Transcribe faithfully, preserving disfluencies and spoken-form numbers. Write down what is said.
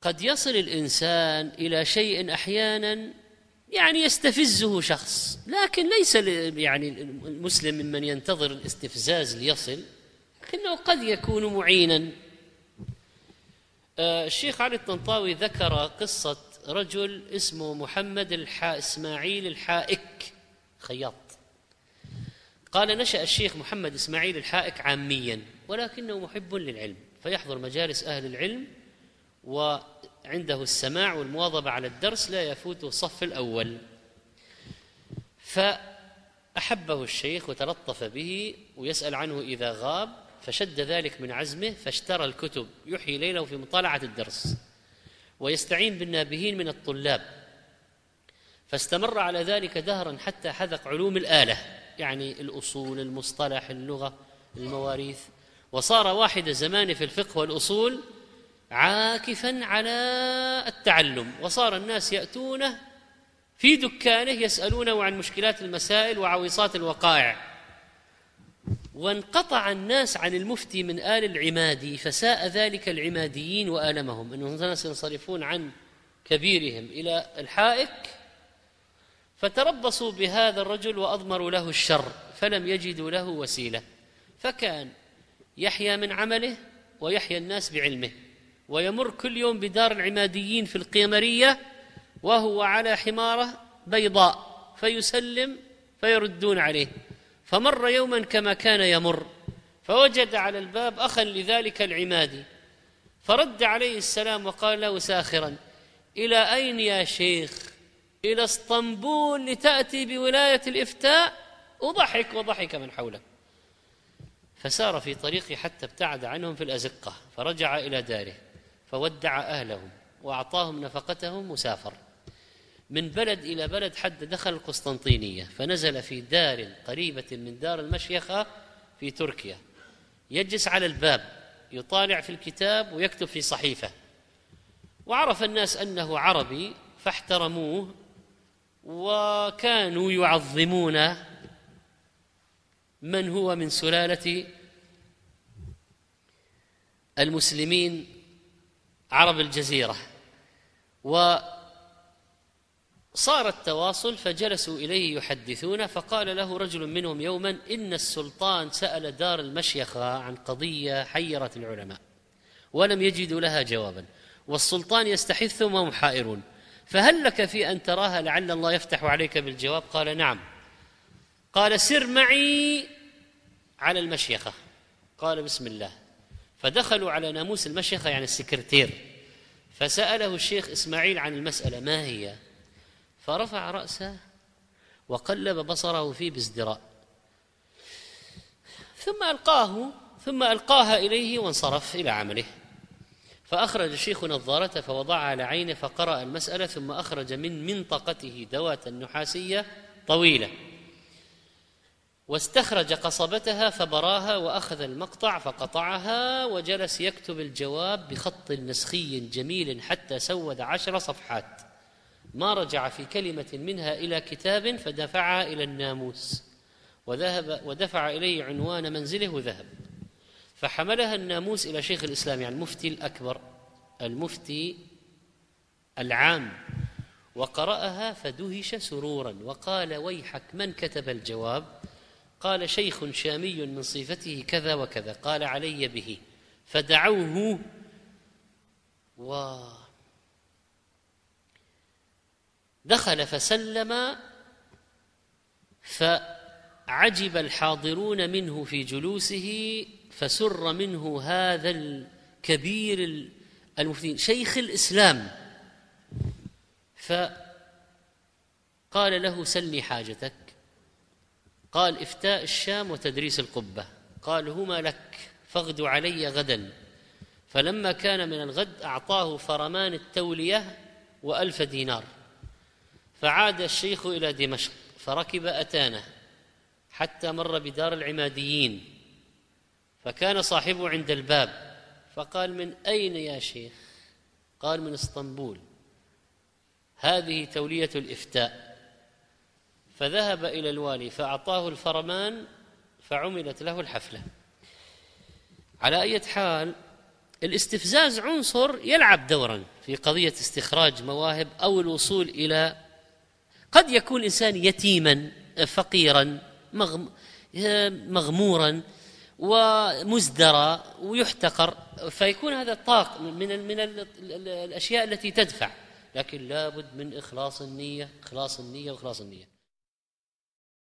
قد يصل الإنسان إلى شيء أحيانا يعني يستفزه شخص، لكن ليس يعني المسلم ممن ينتظر الاستفزاز ليصل، لكنه قد يكون معينا. الشيخ علي الطنطاوي ذكر قصة رجل اسمه محمد الحا إسماعيل الحائك، خياط. قال: نشأ الشيخ محمد إسماعيل الحائك عاميا، ولكنه محب للعلم، فيحضر مجالس أهل العلم، وعنده السماع والمواظبة على الدرس، لا يفوته الصف الأول. فأحبه الشيخ وتلطف به ويسأل عنه إذا غاب، فشد ذلك من عزمه، فاشترى الكتب يحيي ليله في مطالعة الدرس، ويستعين بالنابهين من الطلاب، فاستمر على ذلك دهرا حتى حذق علوم الآلة، يعني الأصول، المصطلح، اللغة، المواريث، وصار واحد زمان في الفقه والأصول عاكفا على التعلم، وصار الناس يأتونه في دكانه يسألونه عن مشكلات المسائل وعويصات الوقائع. وانقطع الناس عن المفتي من آل العمادي، فساء ذلك العماديين وآلمهم، أنهم الناس ينصرفون عن كبيرهم إلى الحائك، فتربصوا بهذا الرجل وأضمروا له الشر، فلم يجدوا له وسيلة، فكان يحيا من عمله ويحيا الناس بعلمه، ويمر كل يوم بدار العماديين في القيمرية وهو على حمارة بيضاء، فيسلم فيردون عليه. فمر يوما كما كان يمر، فوجد على الباب أخا لذلك العمادي، فرد عليه السلام وقال له ساخرا: إلى أين يا شيخ؟ إلى اسطنبول لتأتي بولاية الإفتاء؟ وضحك وضحك من حوله. فسار في طريقه حتى ابتعد عنهم في الأزقة، فرجع إلى داره فودع أهلهم وأعطاهم نفقتهم وسافر من بلد إلى بلد حتى دخل القسطنطينية، فنزل في دار قريبة من دار المشيخة في تركيا، يجلس على الباب يطالع في الكتاب ويكتب في صحيفة، وعرف الناس أنه عربي فاحترموه، وكانوا يعظمون من هو من سلالة المسلمين عرب الجزيرة. وصار التواصل، فجلسوا إليه يحدثون، فقال له رجل منهم يوما: إن السلطان سأل دار المشيخة عن قضية حيرت العلماء ولم يجدوا لها جوابا، والسلطان يستحثهم وهم حائرون، فهل لك في أن تراها لعل الله يفتح عليك بالجواب؟ قال: نعم. قال: سر معي على المشيخة. قال: بسم الله. فدخلوا على ناموس المشيخة، يعني السكرتير، فسأله الشيخ إسماعيل عن المسألة ما هي، فرفع رأسه وقلب بصره فيه بازدراء، ثم ألقاه ثم ألقاها إليه وانصرف إلى عمله. فأخرج الشيخ نظارته فوضعها على عينه فقرأ المسألة، ثم أخرج من منطقته دواة نحاسية طويلة، واستخرج قصبتها فبراها، وأخذ المقطع فقطعها، وجلس يكتب الجواب بخط نسخي جميل حتى سود عشر صفحات، ما رجع في كلمة منها إلى كتاب، فدفعها إلى الناموس وذهب ودفع إليه عنوان منزله وذهب، فحملها الناموس إلى شيخ الإسلام، يعني المفتي الأكبر، المفتي العام، وقرأها فدهش سرورا وقال: ويحك، من كتب الجواب؟ قال: شيخ شامي من صفته كذا وكذا، قال: علي به. فدعوه، ودخل فسلم، فعجب الحاضرون منه في جلوسه، فسر منه هذا الكبير المفتي شيخ الإسلام، فقال له: سلني حاجتك. قال: إفتاء الشام وتدريس القبة. قال: هما لك، فاغد علي غدا. فلما كان من الغد أعطاه فرمان التولية وألف دينار، فعاد الشيخ إلى دمشق، فركب أتانه حتى مر بدار العماديين، فكان صاحبه عند الباب، فقال: من أين يا شيخ؟ قال: من اسطنبول، هذه تولية الإفتاء. فذهب إلى الوالي فأعطاه الفرمان، فعملت له الحفلة. على أي حال، الاستفزاز عنصر يلعب دورا في قضية استخراج مواهب أو الوصول إلى، قد يكون الإنسان يتيما فقيرا مغمورا ومزدرى ويحتقر، فيكون هذا طاق من من الأشياء التي تدفع، لكن لابد من إخلاص النية، إخلاص النية وإخلاص النية.